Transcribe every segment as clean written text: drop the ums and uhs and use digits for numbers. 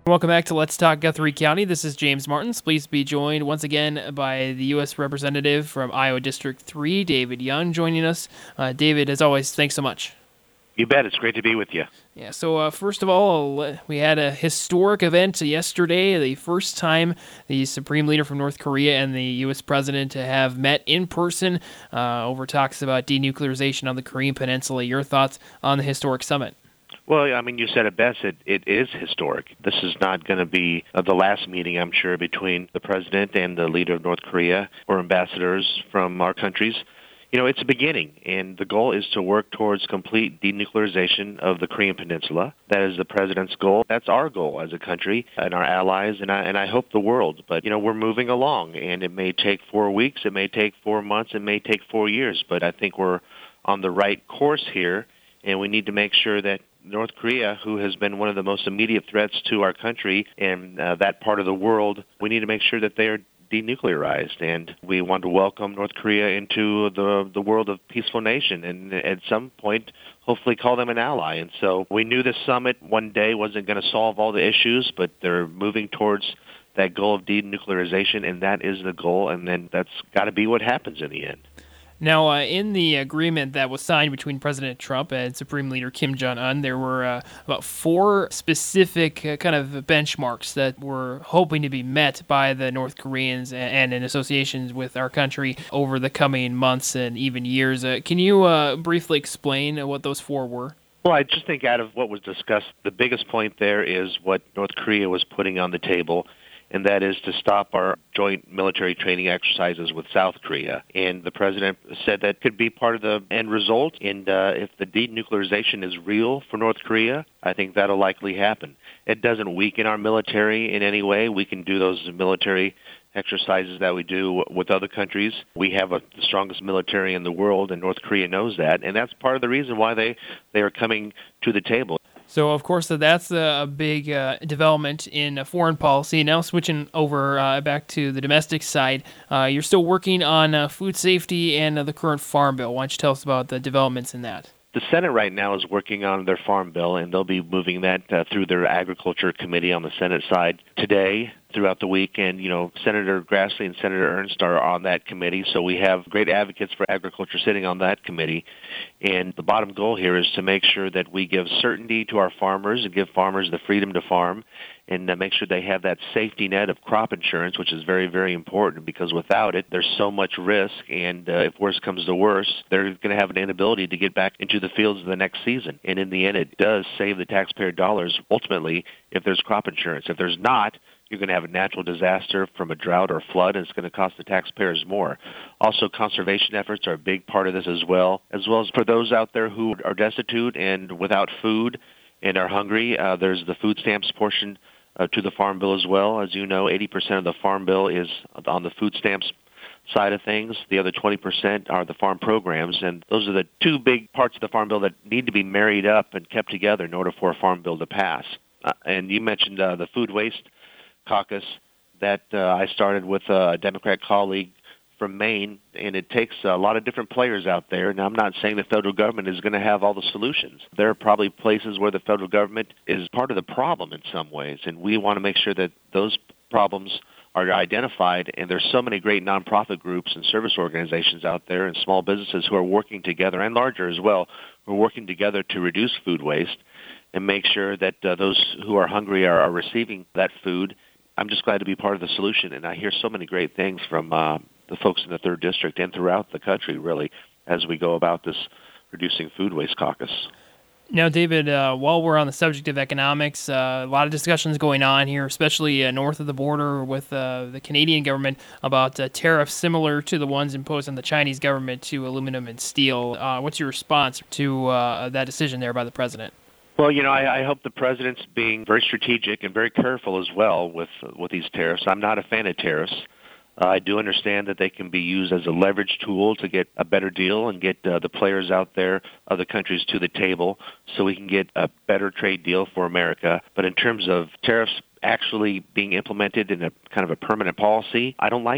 Welcome back to Let's Talk Guthrie County. This is James Martins. Pleased to be joined once again by the U.S. Representative from Iowa District 3, David Young, joining us. David, as always, thanks so much. You bet. It's great to be with you. Yeah, so first of all, we had a historic event yesterday, the first time the Supreme Leader from North Korea and the U.S. President have met in person over talks about denuclearization on the Korean Peninsula. Your thoughts on the historic summit? Well, I mean, you said it best. It is historic. This is not going to be the last meeting, I'm sure, between the President and the leader of North Korea or ambassadors from our countries. You know, it's a beginning, and the goal is to work towards complete denuclearization of the Korean Peninsula. That is the President's goal. That's our goal as a country and our allies, and I hope the world. But, you know, we're moving along, and it may take 4 weeks, it may take 4 months, it may take 4 years, but I think we're on the right course here, and we need to make sure that North Korea, who has been one of the most immediate threats to our country and that part of the world, we need to make sure that they are denuclearized. And we want to welcome North Korea into the world of peaceful nation and at some point hopefully call them an ally. And so we knew this summit one day wasn't going to solve all the issues, but they're moving towards that goal of denuclearization, and that is the goal, and then that's got to be what happens in the end. Now, in the agreement that was signed between President Trump and Supreme Leader Kim Jong-un, there were about 4 specific kind of benchmarks that were hoping to be met by the North Koreans and in associations with our country over the coming months and even years. Can you briefly explain what those 4 were? Well, I just think out of what was discussed, the biggest point there is what North Korea was putting on the table, and that is to stop our joint military training exercises with South Korea. And the President said that could be part of the end result, and if the denuclearization is real for North Korea, I think that'll likely happen. It doesn't weaken our military in any way. We can do those military exercises that we do with other countries. We have the strongest military in the world, and North Korea knows that, and that's part of the reason why they are coming to the table. So, of course, that's a big development in foreign policy. Now switching over back to the domestic side, you're still working on food safety and the current farm bill. Why don't you tell us about the developments in that? The Senate right now is working on their farm bill, and they'll be moving that through their Agriculture Committee on the Senate side today, throughout the week. And, you know, Senator Grassley and Senator Ernst are on that committee, so we have great advocates for agriculture sitting on that committee. And the bottom goal here is to make sure that we give certainty to our farmers and give farmers the freedom to farm, and make sure they have that safety net of crop insurance, which is very, very important, because without it, there's so much risk, and if worse comes to worse, they're going to have an inability to get back into the fields the next season. And in the end, it does save the taxpayer dollars, ultimately, if there's crop insurance. If there's not, you're going to have a natural disaster from a drought or flood, and it's going to cost the taxpayers more. Also, conservation efforts are a big part of this as well as for those out there who are destitute and without food and are hungry. There's the food stamps portion to the Farm Bill as well. As you know, 80% of the Farm Bill is on the food stamps side of things. The other 20% are the farm programs, and those are the 2 big parts of the Farm Bill that need to be married up and kept together in order for a Farm Bill to pass. And you mentioned the Food Waste Caucus that I started with a Democrat colleague from Maine, and it takes a lot of different players out there. And I'm not saying the federal government is going to have all the solutions. There are probably places where the federal government is part of the problem in some ways, and we want to make sure that those problems are identified. And there's so many great nonprofit groups and service organizations out there and small businesses who are working together, and larger as well, who are working together to reduce food waste and make sure that those who are hungry are receiving that food. I'm just glad to be part of the solution, and I hear so many great things from the folks in the 3rd District and throughout the country, really, as we go about this Reducing Food Waste Caucus. Now, David, while we're on the subject of economics, a lot of discussions going on here, especially north of the border with the Canadian government about tariffs similar to the ones imposed on the Chinese government to aluminum and steel. What's your response to that decision there by the president? Well, you know, I hope the president's being very strategic and very careful as well with these tariffs. I'm not a fan of tariffs. I do understand that they can be used as a leverage tool to get a better deal and get the players out there, other countries, to the table so we can get a better trade deal for America. But in terms of tariffs actually being implemented in a kind of a permanent policy, I don't like it.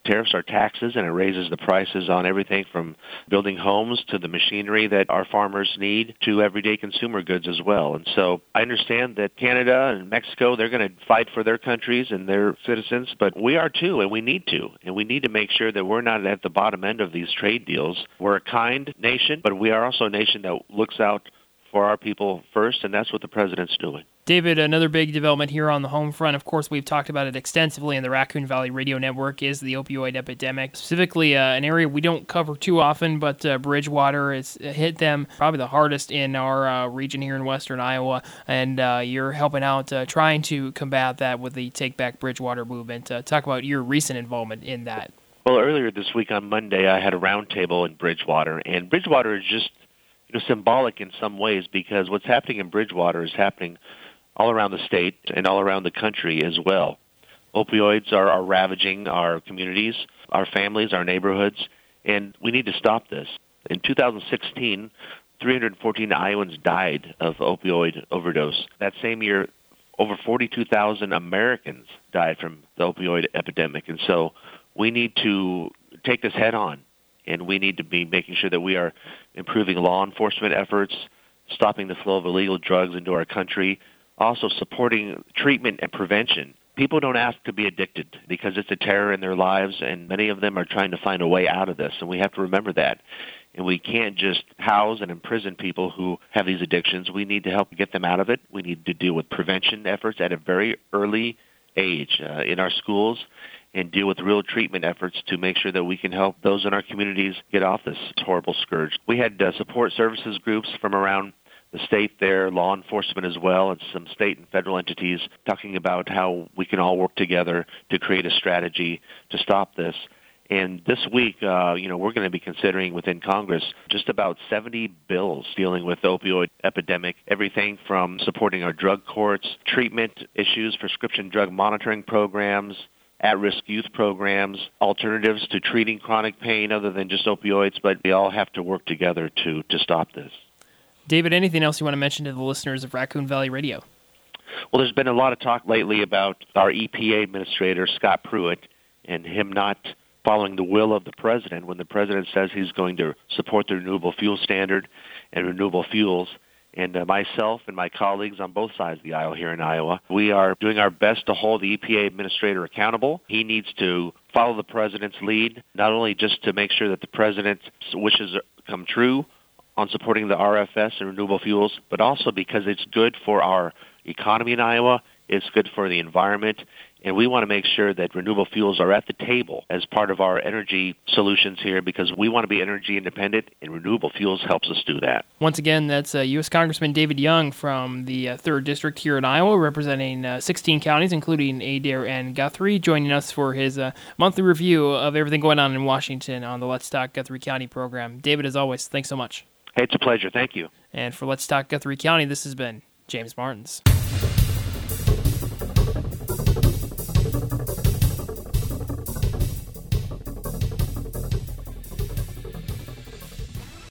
tariffs are taxes, and it raises the prices on everything from building homes to the machinery that our farmers need to everyday consumer goods as well. And so I understand that Canada and Mexico, they're going to fight for their countries and their citizens, but we are too, and we need to. And we need to make sure that we're not at the bottom end of these trade deals. We're a kind nation, but we are also a nation that looks out for our people first, and that's what the president's doing. David, another big development here on the home front, of course, we've talked about it extensively in the Raccoon Valley Radio Network, is the opioid epidemic. Specifically, an area we don't cover too often, but Bridgewater has hit them probably the hardest in our region here in western Iowa, and you're helping out trying to combat that with the Take Back Bridgewater movement. Talk about your recent involvement in that. Well, earlier this week on Monday, I had a roundtable in Bridgewater, and Bridgewater is just symbolic in some ways, because what's happening in Bridgewater is happening all around the state and all around the country as well. Opioids are ravaging our communities, our families, our neighborhoods, and we need to stop this. In 2016, 314 Iowans died of opioid overdose. That same year, over 42,000 Americans died from the opioid epidemic. And so we need to take this head on, and we need to be making sure that we are improving law enforcement efforts, stopping the flow of illegal drugs into our country, also supporting treatment and prevention. People don't ask to be addicted because it's a terror in their lives, and many of them are trying to find a way out of this, and we have to remember that. And we can't just house and imprison people who have these addictions. We need to help get them out of it. We need to deal with prevention efforts at a very early age in our schools, and deal with real treatment efforts to make sure that we can help those in our communities get off this horrible scourge. We had support services groups from around the state there, law enforcement as well, and some state and federal entities talking about how we can all work together to create a strategy to stop this. And this week, we're going to be considering within Congress just about 70 bills dealing with the opioid epidemic, everything from supporting our drug courts, treatment issues, prescription drug monitoring programs, at-risk youth programs, alternatives to treating chronic pain other than just opioids, but we all have to work together to stop this. David, anything else you want to mention to the listeners of Raccoon Valley Radio? Well, there's been a lot of talk lately about our EPA administrator, Scott Pruitt, and him not following the will of the president when the president says he's going to support the renewable fuel standard and renewable fuels. And myself and my colleagues on both sides of the aisle here in Iowa, we are doing our best to hold the EPA administrator accountable. He needs to follow the president's lead, not only just to make sure that the president's wishes come true on supporting the RFS and renewable fuels, but also because it's good for our economy in Iowa, it's good for the environment, and we want to make sure that renewable fuels are at the table as part of our energy solutions here, because we want to be energy independent, and renewable fuels helps us do that. Once again, that's U.S. Congressman David Young from the 3rd District here in Iowa, representing 16 counties, including Adair and Guthrie, joining us for his monthly review of everything going on in Washington on the Let's Talk Guthrie County program. David, as always, thanks so much. Hey, it's a pleasure. Thank you. And for Let's Talk Guthrie County, this has been James Martins.